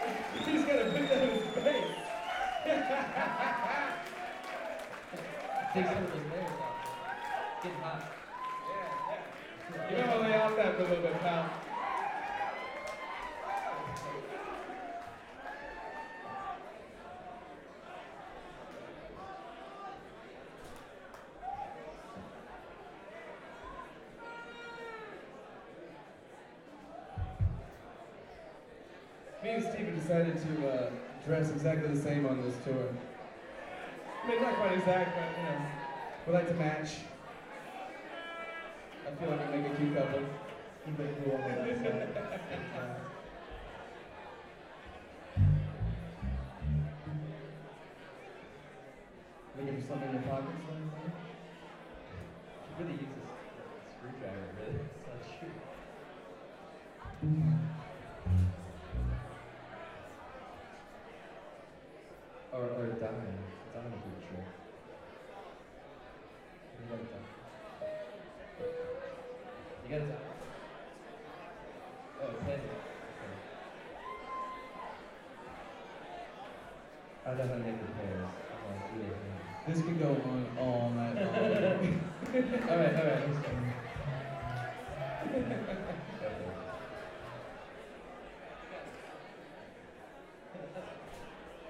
He's gotta put that in his face. Take some of those layers off. Getting hot. You gotta lay off that for a little bit, pal. Me and Steven decided to dress exactly the same on this tour. I mean, not quite exact, but you know, we like to match. I feel like I make a cute couple. Keep it cool on that side. Looking for something in your pockets? She really uses a screwdriver, really. It's not true. Or a dime. Dime would be true. You got a dime. You got a dime? Oh, a penny. Okay. I know how to make the pairs. I'm like, This could go on all night long. Alright, let's go.